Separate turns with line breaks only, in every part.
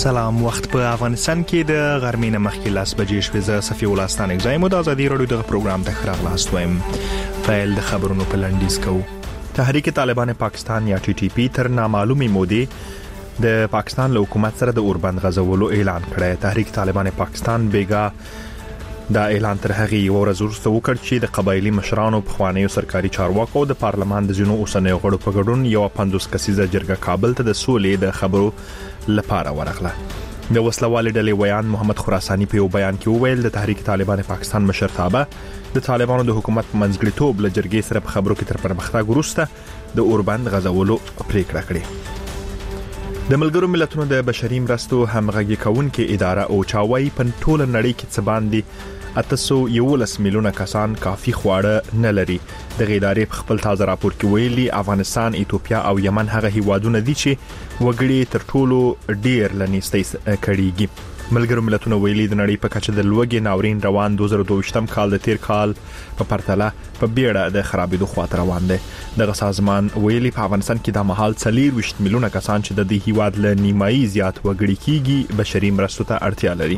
سلام. وخت په افغانستان کې د غرمې نه مخکې 10 بجې شوې. زه صفي ولستان اگزایم د ازادي رادیو د پروګرام ته خراغلاست وایم. فایل د خبرونو په لنډیز کوو. تحریک طالبان پاکستان یا ټي ټي پی تر نامعلومه مودې د پاکستان له حکومت سره د اوربند غزولو اعلان کړی. تحریک طالبان پاکستان بیګا دا اعلان تر هغه یو ورځ وروسته وکړ چې د قبایلی مشرانو په خوانیو سرکاري چارواکو د پارلمان د ځینو اوسنیو غړو په ګډون یو 50 کسیزه جرګه کابل ته د سولې د خبرو لپاره ورغله. د وسلوال ډلې ویان محمد خراسانی په یو بیان کې وویل د تحریک طالبان پاکستان مشرتابه د طالبانو د حکومت منځګړیتوب له جرګې سره په خبرو کې تر پرمختګ وروسته د اوربند غزولو پریکړه کړې. د ملګرو ملتونو د بشري مرستو همغږي کونکي اداره او چاوي په ټوله نړۍ کې څه باندې 811 میلیونه کسان کافي خواړه نه لري. د غیدارې په خپل تازه راپور کې ویلي افغانستان، ایتوپیا او یمن هغه هیوادونه دي چې وګړي تر ټولو ډیر لنیستي کړيږي. ملګرو ملتونو ویلي د نړۍ په کچه د لوګي ناورین روان 2022م کال د تیر کال په پرتله په بیړه د خرابېدو خواته روان دی. دغه سازمان ویلي په افغانستان کې د محل 23 میلیونه کسان چې د دې هیواد له نیمایي زیات وګړي کېږي بشري مرستو ته اړتیا لري.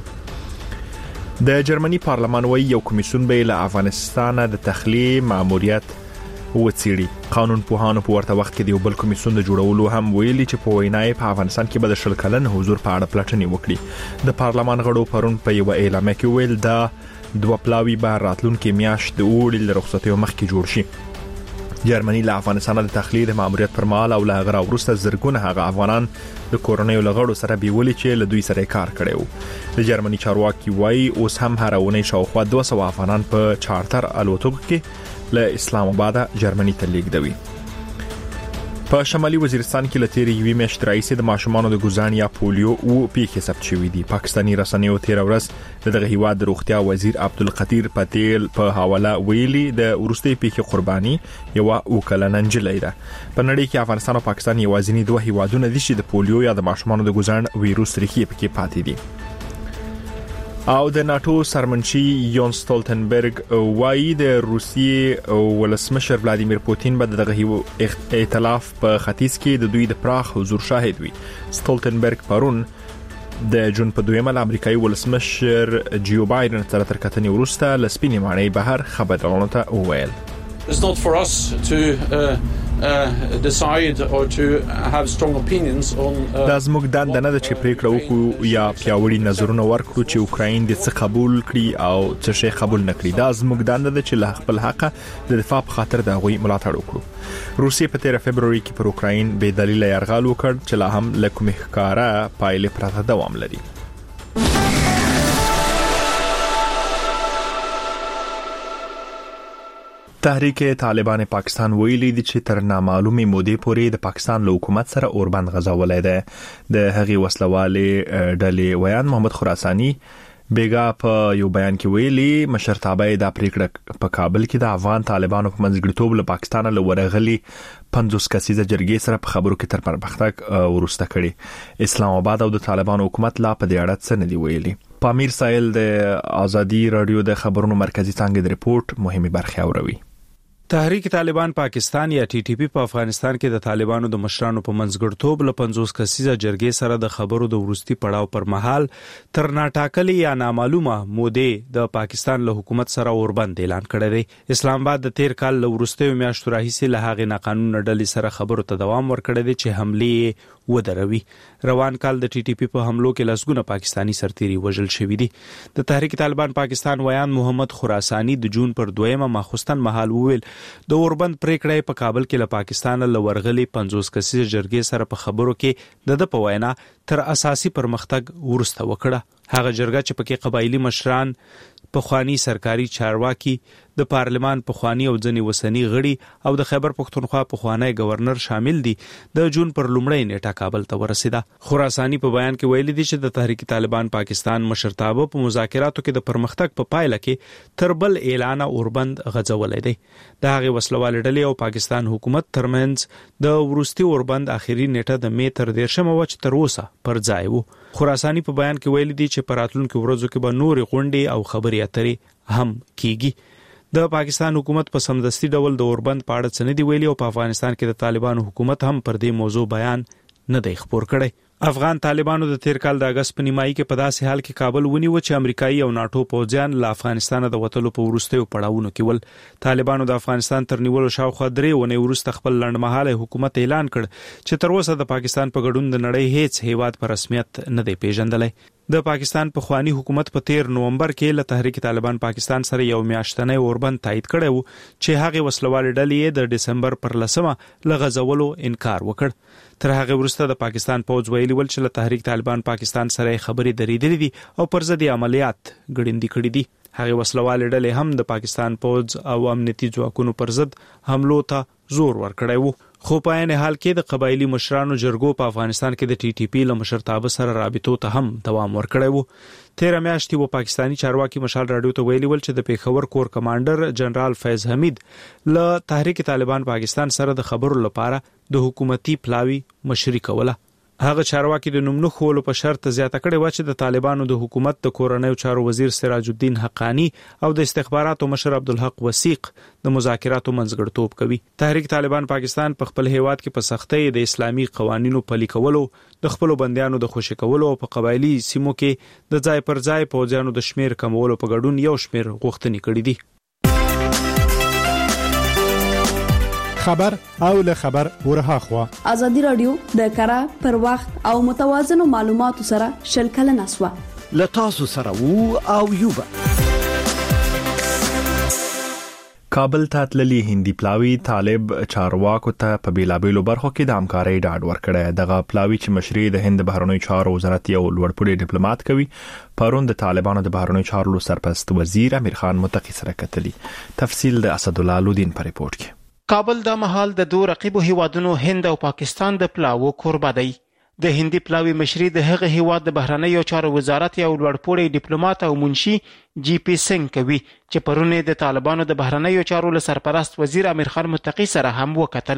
د جرمني پارلمان وایي یو کمیسیون به له افغانستان د تخلیه ماموریت وڅېړي. قانون پوهانو په ورته وخت کې د یو بل کمیسیون د جوړولو هم ویلي چې په وینای په افغانستان کې به د 10 کلن حضور په اړه پلټنې وکړي. د پارلمان غړو پرون په یو اعلامیه کې ویل دا دوه پلاوی به راتلونکي میاشت د اوړي له رخصتیو مخکې جوړ شي. جرمني له افغانستان د تخلیه د ماموریت پر مهال او له غره ورسته زرګونه هغه افغانان د کورونیو لغړو سره بیولي چې له دوی سره کار کړي. د جرمني چارواکي وایي اوس هم هر اونۍ شاوخوا 200 افغانان په چارتر الوتکو کې له اسلام آباد جرمني ته لیږدوي. په شمالي وزیرستان کې لتيري یوې میاشتې راځي د ماشومانو د ګوزان یا پولیو او پیښې ثبت شوې دي. پاکستاني رسنیو تیر ورځ دغه هیواد د روغتیا وزیر عبدالقدیر پټیل په حواله ویلي د ورستي پیښې قرباني یو وکلن انجلۍ ده. په نړۍ کې افغانستان او پاکستان یوازینی دوه هیوادونه دي چې د پولیو یا د ماشومانو د ګوزان وایروس ریښې پکې پاتې دي. او د ناتو سرمنشي یون ستولتنبرګ وایي د روسیې ولسمشر ولادیمیر پوتین به دغه ائتلاف په ختیځ کې د دوی د پراخ حضور شاهد وي. ستولتنبرګ پرون د جون په دویمه امریکایي ولسمشر جیو بایدن سره تر کتنې وروسته لسپینې معنی بهر خبرونه ته وویل.
It's not for us to decide or to have strong opinions on
دا زموږ دنده نه ده چې پریکړه وکړو یا پیاوړي نظرونه ورکړو چې اوکراین د څه قبول کړي او څه شی قبول نه کړي. دا زموږ دنده ده چې له خپل حق د دفاع په خاطر د غوي ملاتړ وکړو. روسیې په 13 فبرवरी کې پر اوکراین بې دلیل یرغل وکړ چې لا هم له کومه ښکارا پایلې پرته دوام لري. تحریک طالبان پاکستان ویلي دي چې تر نامعلومه مودې پورې د پاکستان له حکومت سره اوربند غزولای دی. د هغې وسلوالې ډلې ویان محمد خراسانی بیګا په یو بیان کې ویلي مشرتابه د پریکړه په کابل کې د افغان طالبانو په منځګړیتوب له پاکستان له ورغلي 50 کسیزه جرګې سره په خبرو کې تر پرمختګ ورسته کړي. اسلام آباد او د طالبانو حکومت لا په دې اړه څه نه دی ویلي. پامیر سایل د ازادي رادیو د خبرونو مرکزی څنګه د ریپورت مهمه برخه اوروي.
تحریک طالبان پاکستان یا ټي ټي پی په افغانستان کې د طالبانو د مشرانو په منځګړیتوب له 50 کسیزه جرګې سره د خبرو د ورستي پړاو پر مهال تر ناټاکلي یا نامعلومه مودې د پاکستان له حکومت سره اوربند اعلان کړی دی. اسلام آباد د تیر کال له ورستي میاشتو راهیسې له هغې ناقانونه ډلې سره خبرو ته دوام ورکړی دی چې حمله ودروي. روان کال د ټي ټي پی په حملو کې لسګونه پاکستانی سرتیري وژل شوي دي. د تحریک طالبان پاکستان ویان محمد خراسانی د جون پر 2 ماخوستن مهال وویل د اوربند پریکړه په کابل کې له پاکستان له ورغلي 50 کسیزه جرګې سره په خبرو کې د په وینا تر اساسي پرمختګ ورسته وکړه. هغه جرګه چې پکې قبایلی مشران پخوانی سرکاري چارواکي د پارلمان پخوانی او ځنی وسنی غړي او د خیبر پختونخوا پخوانی گورنر شامل دي د جون پر لومړی نیټه کابل ته ورسیده. خراسانی په بیان کې ویلي دي چې د تحریک طالبان پاکستان مشرتابه په مذاکراتو کې د پرمختګ په پایله کې تر بل اعلان اوربند غځولای دی. د هغې وسلوال ډلې او پاکستان حکومت ترمنځ د ورستي اوربند اخیری نیټه د می تر 10 وچ تر اوسه پر ځای وو. خراسانی په بیان کې ویلي دي چې په راتلونکو ورځو کې به نورې غونډې او خبرې اترې هم کیږي. د پاکستان حکومت په سمدستي ډول د اوربند په اړه څه نه دی ویلي او په افغانستان کې د طالبانو حکومت هم پر دې موضوع بیان نه دی خبر کړی. افغان طالبانو د تیر کال د اگست په نیمایي کې په داسې حال کې کابل ونیو چې امریکایي او ناتو پوځیان له افغانستان د وټلو په وروستیو پړاوونو کې ول. طالبانو د افغانستان تر نیولو شاوخوا 3 ونې وروسته خپل لنډمهاله حکومت اعلان کړ چې تر اوسه د پاکستان په ګډون د نړۍ هیڅ هیواد په رسمیت نه دی پیژندلی. د پاکستان په خوانی حکومت په 13 نومبر کې له تحریک طالبان پاکستان سره یو میاشتنی اوربند تایید کړی وو چې هغه وسلوال ډلې د دسمبر پر 10مه لغزولو انکار وکړ. تر هغه وروسته د پاکستان پوځ ویلي ول چې له تحریک طالبان پاکستان سره خبرې درېدلې دي او پر ضد عملیات ګړندې کړې دي. هغه وسلوال ډلې هم د پاکستان پوځ او امنیتي ځواکونو پر ضد حملو ته زور ورکړی وو. خو په عین حال کې د قبایلی مشرانو جرګو په افغانستان کې د ټي ټي پی له مشرتابه سره رابطو ته هم دوام ورکړی وو. 13 میاشتې و پاکستانی چارواکي مشال رادیو ته ویلي ول چې د پیښور کور کمانډر جنرال فیض حمید له تحریک طالبان پاکستان سره د خبرو لپاره د حکومتي پلاوی مشري کوله. هغه چارواکي د نوم نه خولو په شرط زیاته کړې و چې د طالبانو د حکومت د کورنیو چارو وزیر سراج الدین حقانی او د استخباراتو مشر عبدالحق وثیق د مذاکراتو منځګړیتوب کوي. تحریک طالبان پاکستان په خپل هیواد کې په سختۍ د اسلامي قوانینو پلي کولو، د خپل بندیانو د خوشی کولو او په قبایلی سیمو کې د ځای پر ځای پوځیانو د شمیر کمولو په ګډون یو شمیر غوښتنې کړې دي.
خبر او له خبر ورها خوا
ازادي رادیو د کara پر وخت او متوازنو معلوماتو سره شلکل نسوه
لتاسو سره وو او یوبا
کابل ته تللی هندي پلاوی طالب چارواکو ته په بیلابېلو برخو کې د همکارۍ ډاډ ورکړی. دغه پلاوی چې مشري د هند بهرنیو چارو وزارت یو لوړپوړی ډیپلوماټ کوي پرون د طالبانو د بهرنیو چارو سرپرست وزیر امیر خان متقی سره کتلی. تفصیل د اسد الله لودین په ریپورت کې.
کابل د محل د دوه رقیبو هیوادونو هند او پاکستان د پلاوو کوربه دی. د هندي پلاوی مشري د هغه هیواد د بهرنیو چارو وزارت یو لوړپوړی ډیپلوماټ او منشي جی پی سنگ کوي چې پرونه د طالبانو د بهرنیو چارو سرپرست وزیر امیر خان متقی سره هم وکتل.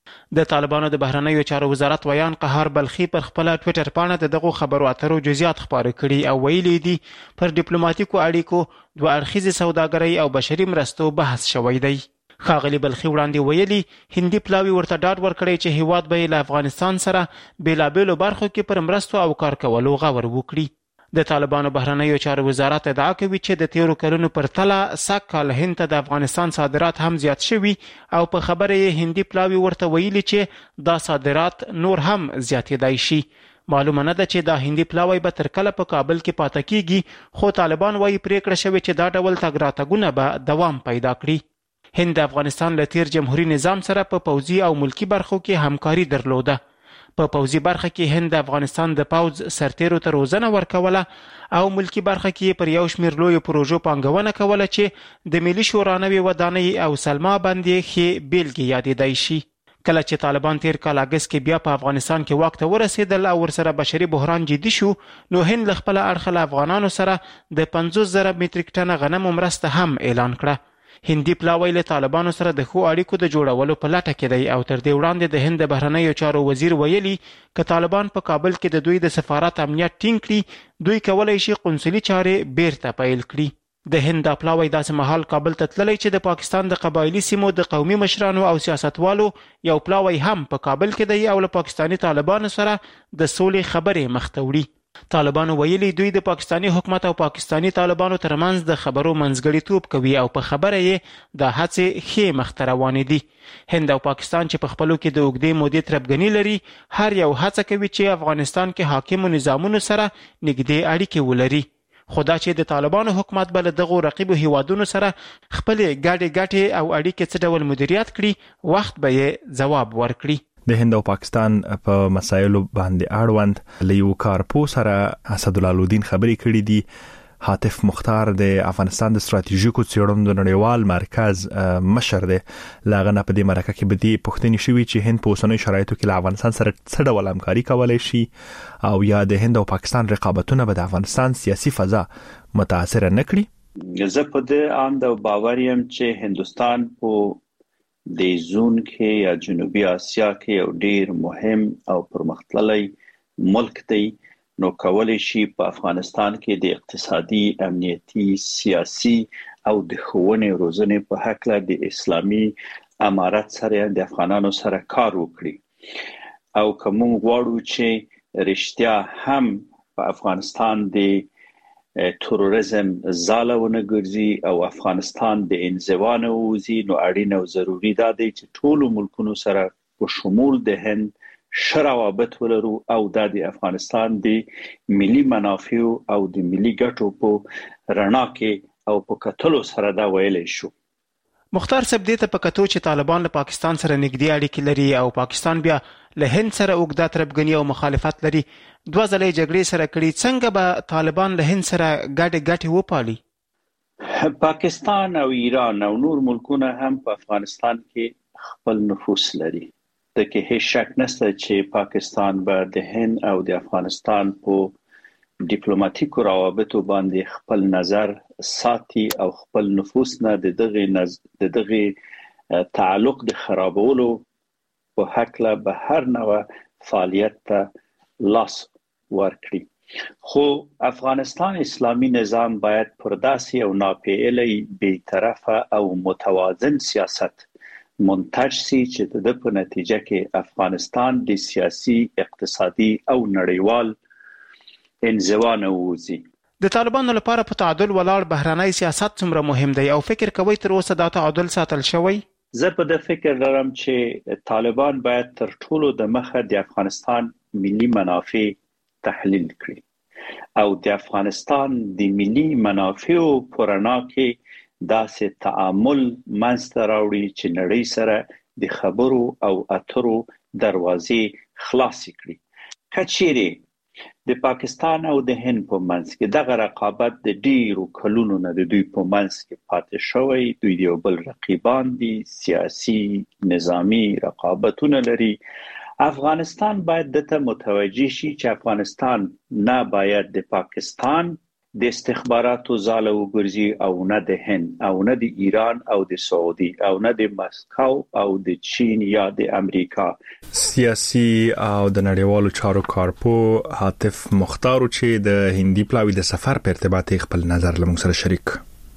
د طالبانو د بهرنیو چارو وزارت ویان قهار بلخي پر خپل ټوئیټر باندې دغه خبرو اترو جزئیات خبرې کړي او ویلي دي پر ډیپلوماټیکو اړیکو دوه اړخیزه سوداګرۍ او بشري مرستو بحث شوی دی. خاغلی بلخي وړاندې ویلي هندي پلاوی ورته ډاډ ورکړی چې هیواد به له افغانستان سره بیلابېلو برخو کې پر مرستو او کار کولو غور وکړي. د طالبانو بهرنیو چارو وزارت ادعا کوي چې د 13 کلونو پر تله سږ کال هند ته د افغانستان صادرات هم زیات شوي او په خبره یې هندي پلاوی ورته ویلي چې دا صادرات نور هم زیاتېدای شي. معلومه نه ده چې دا هندي پلاوی به تر کله په کابل کې پاتې کیږي، خو طالبان وايي پریکړه شوې چې دا ډول تګ راتګونه به دوام پیدا کړي. هند د افغانستان له تیر جمهوریت نظام سره په پوځي او ملکی برخو کې همکاري درلوده. په پوځي برخه کې هند د افغانستان د پوځ سرتیرو ته روزنه ورکوله او ملکی برخه کې پر یو شمېر لوی پروژو پانګونه کوله چې د ملي شورا نوې ودانۍ او سلما باندې ښې بیلګې یادېدای شي. کله چې طالبان تیر کال اگست کې بیا په افغانستان کې واک ته ورسېدل او ورسره بشري بحران جدي شو، نو هند له خپل اړخه له افغانانو سره د 50,000 متریک ټنه غنمو مرسته هم اعلان کړه. هندي پلاوی له طالبانو سره د ښو اړیکو د جوړولو په لټه کې دی او تر دې وړاندې د هند د بهرنیو چارو وزیر ویلي که طالبان په کابل کې د دوی د سفارت امنیت ټینګ کړي، دوی کولای شي قونسلي چارې بیرته پیل کړي. د هند د پلاوی داسې مهال کابل ته تللی چې د پاکستان د قبایلی سیمو د قومي مشرانو او سیاستوالو یو پلاوی هم په کابل کې دی او له پاکستانی طالبانو سره د سولې خبرې مخ ته وړي. طالبانو ویلي دوی د پاکستانی حکومت او پاکستانی طالبانو ترمنځ د خبرو منځګړیتوب کوي او په خبره یې د هڅې ښې مخته روانې دي. هند او پاکستان چې په خپلو کې د اوږدې مودې تربګني لري، هر یو هڅه کوي چې افغانستان کې حاکمو نظامونو سره نږدې اړیکې ولري. خو دا چې د طالبانو حکومت به له دغو رقیبو هیوادونو سره خپلې ګټې او اړیکې څه ډول مدیریت کړي، وخت به یې ځواب ورکړي.
د هند او پاکستان په مسایلو باندې اړوند له یو کارپو سره اسد الله لودین خبرې کړې دي. حاتف مختار د افغانستان د ستراتیژیکو څېړنو د نړیوال مرکز مشر دی. لاغه نه په دې مرکه کې به دې پوښتنې شوې چې هند په اوسنیو شرایطو کې له افغانستان سره څه ډول همکاري کولای شي او یا د هند او پاکستان رقابتونه به د افغانستان سیاسي فضا متاثر نه کړي.
زه په دې اند او باور یم چې هندستان په د زون کې یا جنوبي اسیا کې یو ډیر مهم او پرمختللی ملک دی، نو کولای شي په افغانستان کې د اقتصادي، امنیتي، سیاسي او د ښوونې روزنې په هکله د اسلامي امارت سره د افغانانو سره کار وکړي. او کوم غواړو چې رښتیا هم په افغانستان د تروریزم ځاله ګرځي او افغانستان د انزوا نه وځي، نو اړین او ضروری ده چې ټول ملکونو سره په شمول د هند ښه روابط ولرو او د افغانستان د ملي منافع او د ملي ګټو په رڼا کې او په کتلو سره دا ویلی شو.
مختار صاحب دې ته په کتو چې طالبان له پاکستان سره نږدې اړیکې لري او پاکستان بیا له هند سره اوږده تربګني او مخالفت لري، دوه ځلې جګړې سره کړي، څنګه به طالبان له هند سره ګټې وپالي؟
پاکستان او ایران او نور ملکونه هم په افغانستان کې خپل نفوذ لري. د کې هیڅ شک نشته چې پاکستان به د هند او د افغانستان په ډیپلوماټیکو روابطو باندې خپل نظر ساتي او خپل نفوذ نه د دغه تعلق د خرابولو په حق له هر نوع فعالیت ته لاس ورکړي. خو افغانستان اسلامي نظام باید پر داسې او ناپیلي بی‌طرفه او متوازن سیاست منتج سي چې د په نتیجه کې افغانستان د سیاسي، اقتصادي او نړیوال انزوا نه وځي.
د طالبانو لپاره په تعادل ولاړ بهرنی سیاست څومره مهم دی او فکر کوي تر اوسه دا تعادل ساتل شوی؟
زه په دې فکر لرم چې طالبان باید تر ټولو د مخه د افغانستان ملي منافع تحلیل کړي او د افغانستان د ملي منافعو په رڼا کې داسې تعامل منځته راوړي چې نړۍ سره د خبرو او اترو دروازې خلاصې کړي. که چیرې د پاکستان او د هند په منځ کې دغه رقابت د ډیرو کلونو نه د دوی په منځ کې پاتې شوی، دوی یو بل رقیبان دي، سیاسي نظامی رقابتونه لري، افغانستان باید دته متوجه شي چې افغانستان نه باید د پاکستان د استخباراتو ځاله وګرځي او نه د هند او نه د ایران او د سعودي او نه د مسکو او د چین یا د امریکا.
سیاسي او د نړیوالو چارو کارپو حاتف مختار چې د هندي پلاوی د سفر په ارتباط خپل نظر لمون سره شریک.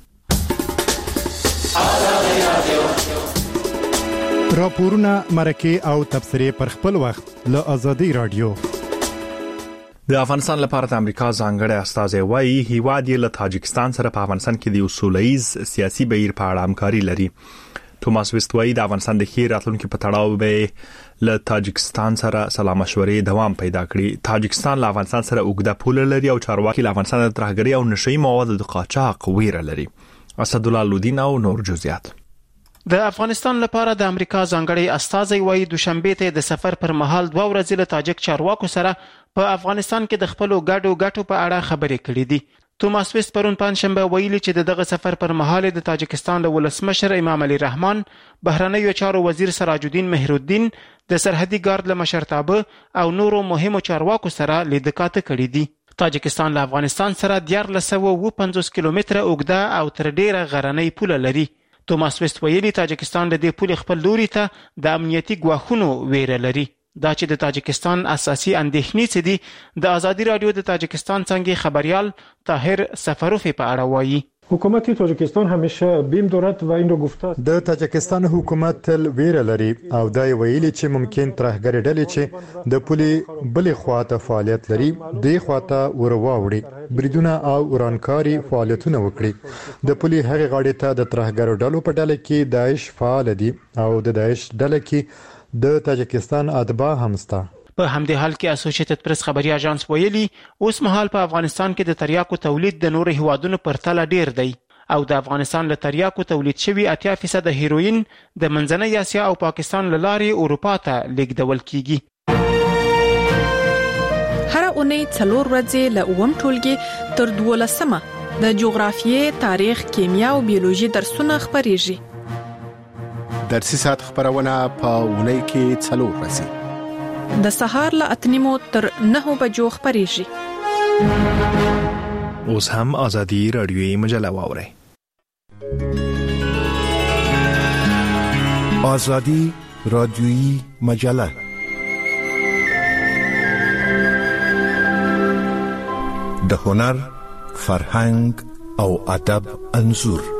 راپورونه، مرکه او تبصرې پر خپل وخت له آزادي رادیو.
د افغانستان لپاره د امریکا ځانګړی استازی وایي هیواد یې له تاجکستان سره په افغانستان کې د یو سولهییز سیاسي بهیر په اړه همکاري لري. توماس ویست وایي د افغانستان د ښې راتلونکي په تړاو به له تاجکستان سره سلا مشورې دوام پیدا کړي. تاجکستان له افغانستان سره اوږده پوله لري او چارواکي له افغانستان د ترهګرۍ او نشئی موادو د قاچاق ویره لري. اسدالله لودین او نور جزئیات.
د افغانستان لپاره د امریکا ځانګړی استازی وایي دوشنبه ته د سفر پر مهال 2 ورځې له تاجک چارواکو سره په افغانستان کې د خپل ګټو په اړه خبرې کړې دي. توماس ویست پرون پنځشنبه ویلي چې دغه سفر پر مهال د تاجکستان له ولسمشر امام علي رحمان، بهرنیو چارو وزیر سراج الدین مهرالدین، د سرحدي ګارد له مشرتابه او نورو مهمو چارواکو سره لیدکاته کړې دي. تاجکستان له افغانستان سره 1450 کیلومتره اوږده او تر ډیره غرنۍ پوله لري. توماس ویست ویلي تاجکستان له دې پولې خپل لوري ته د امنیتي ګواښونو ویره لري. دا چې د تاجکستان اساسي اندېښنې څه دي، د آزادي رادیو د تاجکستان څنګه خبريال طاهر سفروفی په اړه وایي.
حکومت تاجکستان همیشه بیم دارد و این رو گفته است.
د تاجکستان حکومت تل ویره لري او دا ویلي چې ممکن ترهګر ډلې چې د پولې بلې خواته فعالیت لري د خواته ورواوړي، بریدونه او ورانکاري فعالیتونه وکړي. د پولې هغه غاړې ته د ترهګر ډلو په ډله کې داعش فعال دي او د داعش ډله کې د تاجکستان اتباع هم سته.
په همدې حال کې اسوسییټډ پریس خبري اژانس ویلي اوس مهال په افغانستان کې د تریاکو تولید د نورو هیوادونو پر تله ډیر دی او د افغانستان له تریاکو تولید شوی 80% هیروین د منځنۍ اسیا او پاکستان له لارې اروپا ته لیږدول کیږي.
هر اونۍ 4 ورځې له اوم ټولګي تر 12مه د جغرافیې، تاریخ، کیمیا او بیولوژي درسونه خبريږي.
درسي ساعت خبرونه په اونۍ کې 4 ورځې
د سهار له 8 تر 9 بجو خبريږي.
اوس هم آزادي رادیویی مجله واورئ.
آزادی رادیویی مجله د هنر، فرهنګ او ادب انځور.